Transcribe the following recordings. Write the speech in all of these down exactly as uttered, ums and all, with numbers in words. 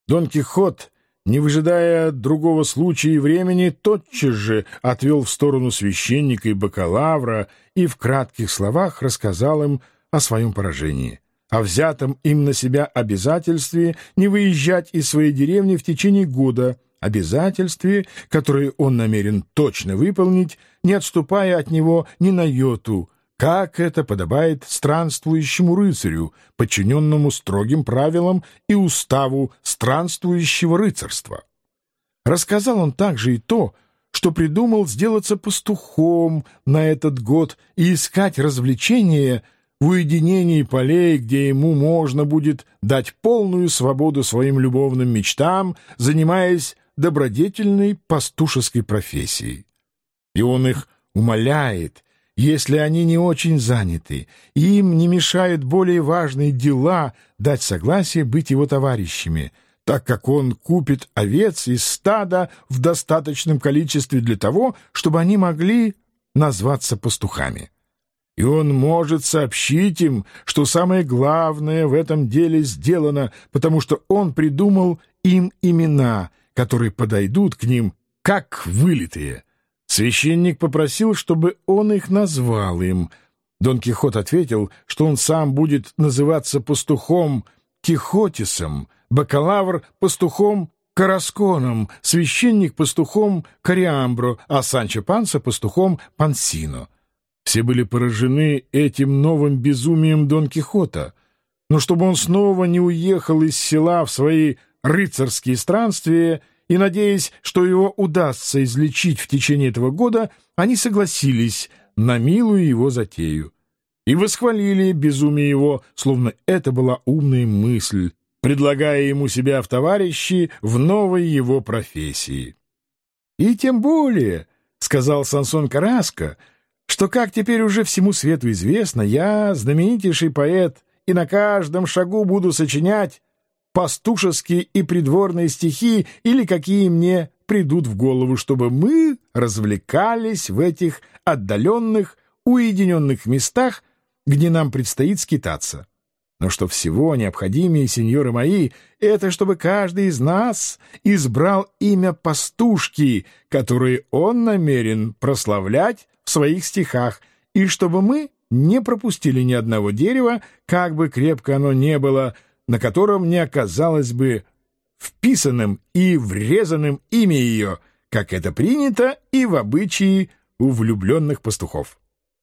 Дон Кихот, не выжидая другого случая и времени, тотчас же отвел в сторону священника и бакалавра и в кратких словах рассказал им о своем поражении, о взятом им на себя обязательстве не выезжать из своей деревни в течение года, обязательстве, которое он намерен точно выполнить, не отступая от него ни на йоту, как это подобает странствующему рыцарю, подчиненному строгим правилам и уставу странствующего рыцарства. Рассказал он также и то, что придумал сделаться пастухом на этот год и искать развлечения в уединении полей, где ему можно будет дать полную свободу своим любовным мечтам, занимаясь добродетельной пастушеской профессией. И он их умоляет, если они не очень заняты, и им не мешают более важные дела, дать согласие быть его товарищами, так как он купит овец из стада в достаточном количестве для того, чтобы они могли назваться пастухами. И он может сообщить им, что самое главное в этом деле сделано, потому что он придумал им имена, которые подойдут к ним как вылитые. Священник попросил, чтобы он их назвал им. Дон Кихот ответил, что он сам будет называться пастухом Кихотисом, бакалавр — пастухом Карасконом, священник — пастухом Кориамбро, а Санчо Панса — пастухом Пансино. Все были поражены этим новым безумием Дон Кихота, но чтобы он снова не уехал из села в свои рыцарские странствия, и, надеясь, что его удастся излечить в течение этого года, они согласились на милую его затею и восхвалили безумие его, словно это была умная мысль, предлагая ему себя в товарищи в новой его профессии. «И тем более, — сказал Сансон Карраско, — что, как теперь уже всему свету известно, я знаменитейший поэт и на каждом шагу буду сочинять пастушеские и придворные стихи или какие мне придут в голову, чтобы мы развлекались в этих отдаленных, уединенных местах, где нам предстоит скитаться. Но что всего необходимее, сеньоры мои, это чтобы каждый из нас избрал имя пастушки, которое он намерен прославлять в своих стихах, и чтобы мы не пропустили ни одного дерева, как бы крепко оно ни было, на котором не оказалось бы вписанным и врезанным имя ее, как это принято и в обычае у влюбленных пастухов.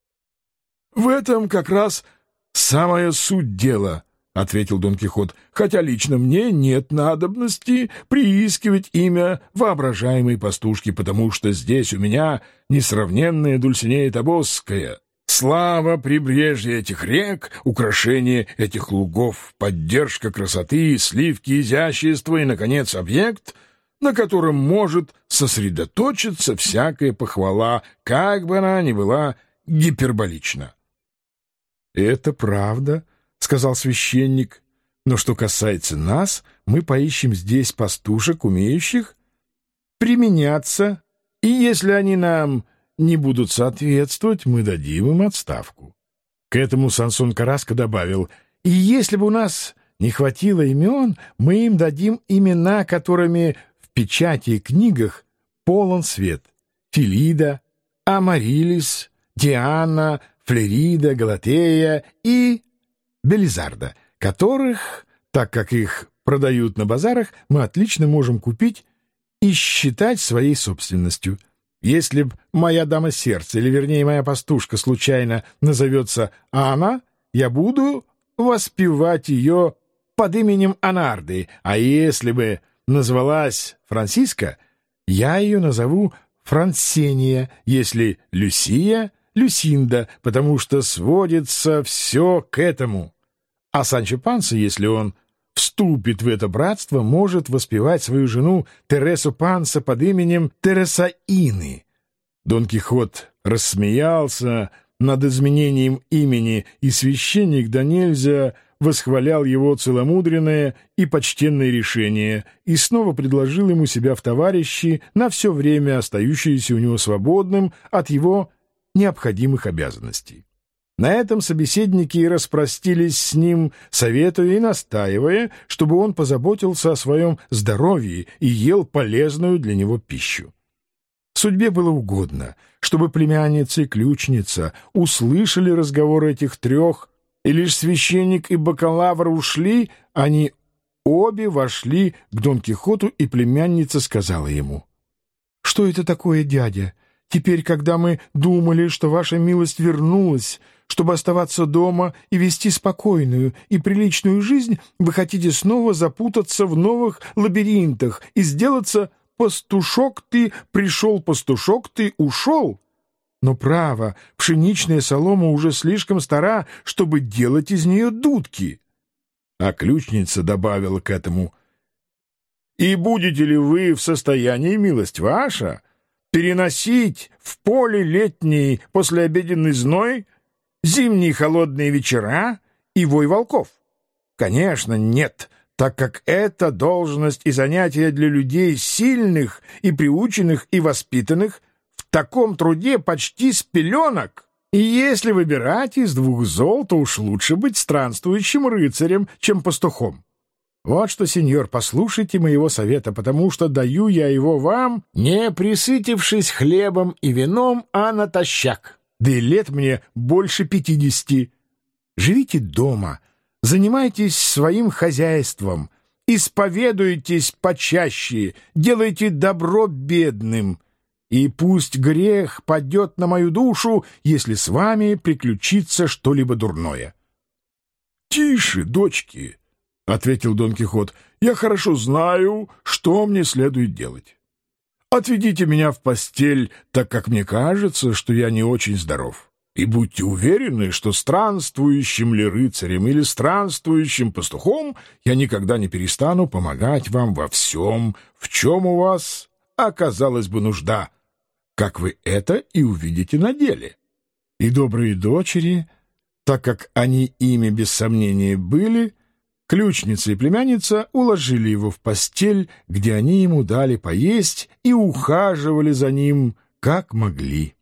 — В этом как раз самая суть дела, — ответил Дон Кихот, — хотя лично мне нет надобности приискивать имя воображаемой пастушки, потому что здесь у меня несравненная Дульсинея Тобосская. Слава прибрежья этих рек, украшение этих лугов, поддержка красоты, сливки изящества и, наконец, объект, на котором может сосредоточиться всякая похвала, как бы она ни была гиперболична. — Это правда, — сказал священник, — но что касается нас, мы поищем здесь пастушек, умеющих применяться, и если они нам не будут соответствовать, мы дадим им отставку. К этому Сансон Карраско добавил: и если бы у нас не хватило имен, мы им дадим имена, которыми в печати и книгах полон свет: Филида, Амарилис, Диана, Флерида, Галатея и Белизарда, которых, так как их продают на базарах, мы отлично можем купить и считать своей собственностью. Если б моя дама сердца, или, вернее, моя пастушка, случайно назовется Анна, я буду воспевать ее под именем Анарды, а если бы назвалась Франциска, я ее назову Франсения, если Люсия — Люсинда, потому что сводится все к этому. А Санчо Панса, если он вступит в это братство, может воспевать свою жену Тересу Панса под именем Тересаины. Дон Кихот рассмеялся над изменением имени, и священник да нельзя восхвалял его целомудренное и почтенное решение и снова предложил ему себя в товарищи на все время, остающееся у него свободным от его необходимых обязанностей. На этом собеседники и распростились с ним, советуя и настаивая, чтобы он позаботился о своем здоровье и ел полезную для него пищу. Судьбе было угодно, чтобы племянница и ключница услышали разговор этих трех, и лишь священник и бакалавр ушли, они обе вошли к Дон Кихоту, и племянница сказала ему: «Что это такое, дядя? Теперь, когда мы думали, что ваша милость вернулась, чтобы оставаться дома и вести спокойную и приличную жизнь, вы хотите снова запутаться в новых лабиринтах и сделаться пастушок ты, пришел пастушок ты, ушел? Но, право, пшеничная солома уже слишком стара, чтобы делать из нее дудки». А ключница добавила к этому: «И будете ли вы в состоянии, милость ваша, переносить в поле летний послеобеденный зной, зимние холодные вечера и вой волков? Конечно, нет, так как это должность и занятие для людей сильных и приученных и воспитанных в таком труде почти с пеленок. И если выбирать из двух зол, то уж лучше быть странствующим рыцарем, чем пастухом. Вот что, сеньор, послушайте моего совета, потому что даю я его вам, не присытившись хлебом и вином, а натощак. Да и лет мне больше пятидесяти. Живите дома, занимайтесь своим хозяйством, исповедуйтесь почаще, делайте добро бедным, и пусть грех падет на мою душу, если с вами приключится что-либо дурное». «Тише, дочки», — ответил Дон Кихот, — «я хорошо знаю, что мне следует делать. Отведите меня в постель, так как мне кажется, что я не очень здоров. И будьте уверены, что странствующим ли рыцарем или странствующим пастухом я никогда не перестану помогать вам во всем, в чем у вас оказалась бы нужда, как вы это и увидите на деле». И добрые дочери, так как они ими без сомнения были, ключница и племянница уложили его в постель, где они ему дали поесть и ухаживали за ним, как могли.